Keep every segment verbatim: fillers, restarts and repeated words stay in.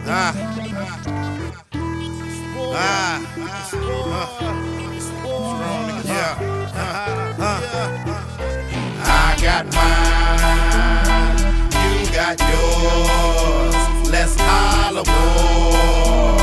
Ah. Ah. Yeah. Uh. I got mine, you got yours. Let's holler more.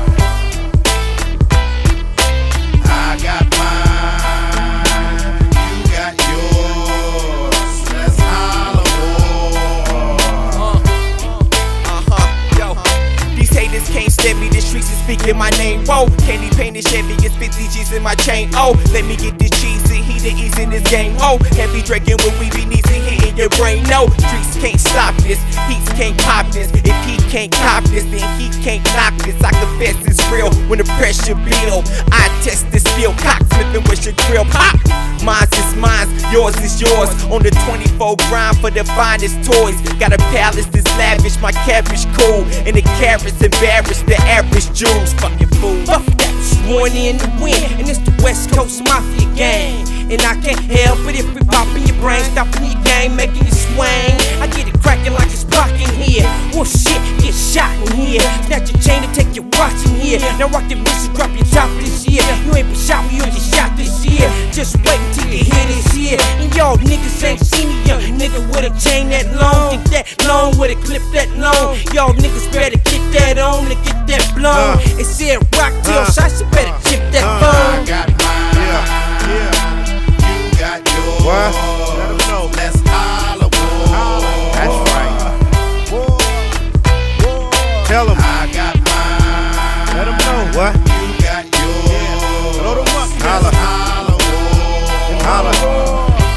I got mine, you got yours. Let's holler more. Uh huh, yo. These haters can't stand me. The streets is speaking my name. Whoa, candy paint is Chevy. It's fifty G's in my chain. Oh, let me get this cheese and heat the ease in this game. Oh, heavy drinking when we be needing hitting your brain. No, streets can't stop this. Heats can't pop this. If he can't cop this, then he can't knock this. I confess it's real when the pressure build. I test this skill. Cock flipping with your grill. Pop. Mine's is mine, yours is yours. On the twenty-four grind for the finest toys. Got a palace that's lavish, my cabbage cool. And the carrots embarrass the average Jews. Fucking fool. Fuck that, sworn in the wind. And it's the West Coast Mafia gang. And I can't help it if we pop in your brain, stopping your game, making you swing. I get it cracking like it's Pac in here. Well shit, get shot in here. Snatch your chain and take your watch in here. Now rock the wrist and drop your top this year. You ain't been shot when you get shot this year. Just wait till you hear this here. And y'all niggas ain't seen a young nigga with a chain that long, get that long, with a clip that long. Y'all niggas better get that on and get that blown. Uh, it said rock till uh, shots, you better chip that uh, phone. I got mine. Yeah. Yeah. You got yours. What? Let them know. Let's holler more. That's right. Whoa. Whoa. Tell them. I got mine. Let them know. What? You got yours. Yeah. Load them up. Holler. Holler more. Holler.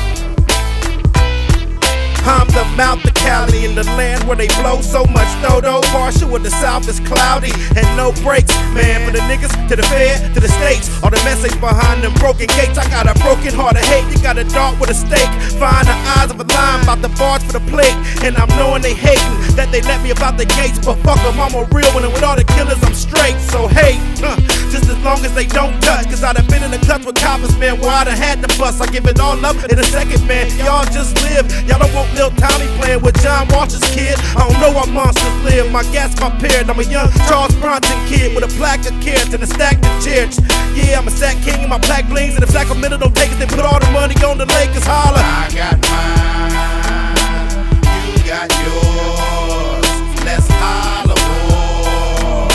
I'm the mouth of Cali in the land where they blow so much dodo. Partial with the south is cloudy and no breaks. Man, for the niggas to the Fed, to the states, all the message behind them broken gates. I got a broken heart of hate. You got a dart with a stake. Find the eyes of a lion about to barge for the plate. And I'm knowing they hating that they let me about the gates. But fuck them, I'm a real one, and with all the killers I'm straight. So hate, huh, just as long as they don't touch. Cause I done been in the clutch with coppers, man, where I done had to bust. I give it all up in a second, man. Y'all just live. Y'all don't want Lil Tommy playing with John Walsh's kid. I don't know why monsters live. My gas, my parent. I'm a young Charles Bronson kid with a plaque of carrots and a stack of church. Yeah, I'm a sack king and my black blings. And if Sacramento don't take it, they put all the money on the Lakers. Holler. I got mine. You got yours. Let's holler more.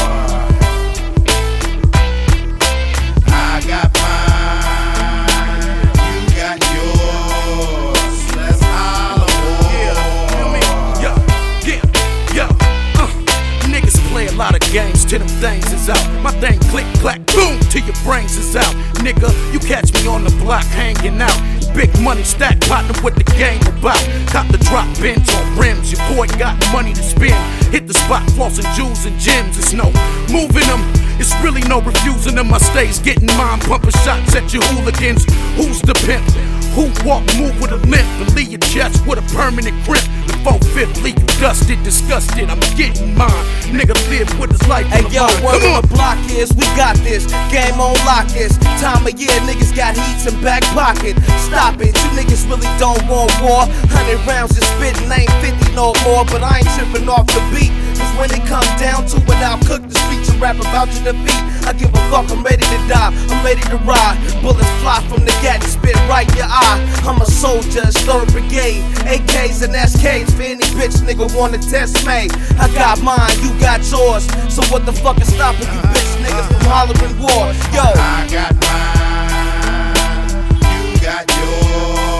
I got mine. You got yours. Let's holler more. Yeah, feel me? Yeah, yeah, yeah. Uh, niggas play a lot of games till them things is out. My thing click, clack, boom, till your brains is out. Nigga, you catch me on the block hanging out. Big money stack, partner what the game about. Cop the drop bench on rims, your boy got money to spend. Hit the spot, flossing jewels and gems. It's no moving them, it's really no refusing them. I stays getting mine, pumping shots at your hooligans. Who's the pimp? Who walk, move with a limp, and leave your chest with a permanent grip. The four-fifth leak, dusted, disgusted, I'm getting mine. Nigga live with his life. Hey yo, word on the block is, we got this. Game on lock is. Time of year, niggas got heats in back pocket. Stop it, you niggas really don't want war. Hundred rounds of spitting, ain't fifty no more. But I ain't tripping off the beat. Cause when it comes down to it, I'll cook the streets and rap about your defeat. I give a fuck, I'm ready to die, I'm ready to ride. Bullets fly from the gat and spit right in your eye. I'm a soldier, third brigade, A Ks and S Ks. For any bitch nigga wanna test me, I got mine, you got yours. So what the fuck is stopping you bitch niggas from hollering war? Yo, I got mine, you got yours.